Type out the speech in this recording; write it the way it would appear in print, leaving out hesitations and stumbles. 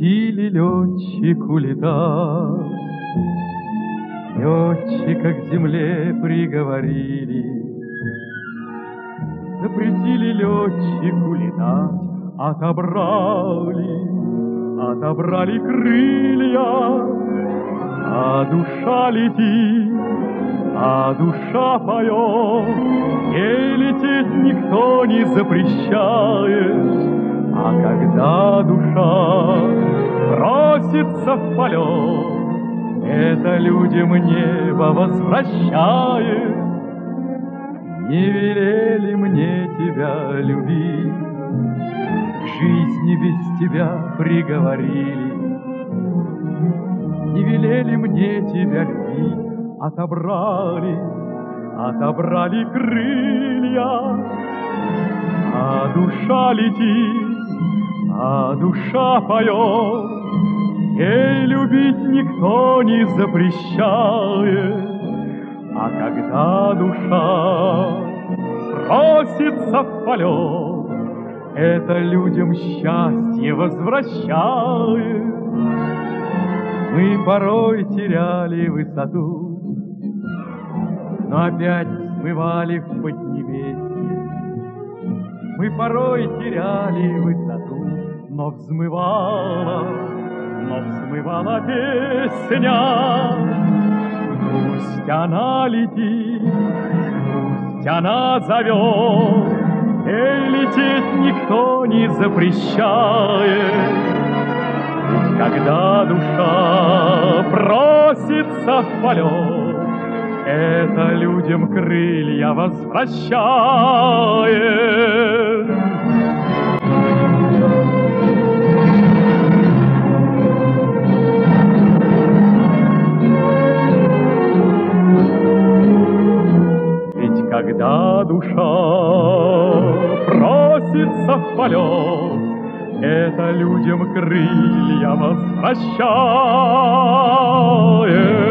Запретили летчику летать, летчика к земле приговорили. Запретили летчику летать, отобрали крылья, а душа летит, а душа поет, ей лететь никто не запрещает. А когда душа просится в полет, это людям небо возвращает. Не велели мне тебя любить, к жизни без тебя приговорили. Не велели мне тебя любить, отобрали крылья, а душа летит, а душа поет, ей любить никто не запрещает. А когда душа просится в полет, это людям счастье возвращает. Мы порой теряли высоту, но опять взмывали в поднебесье. Мы порой теряли высоту, но взмывала песня. Пусть она летит, пусть она зовет, ей лететь никто не запрещает. Ведь когда душа просится в полет, это людям крылья возвращает. Ведь когда душа просится в полет, это людям крылья возвращает.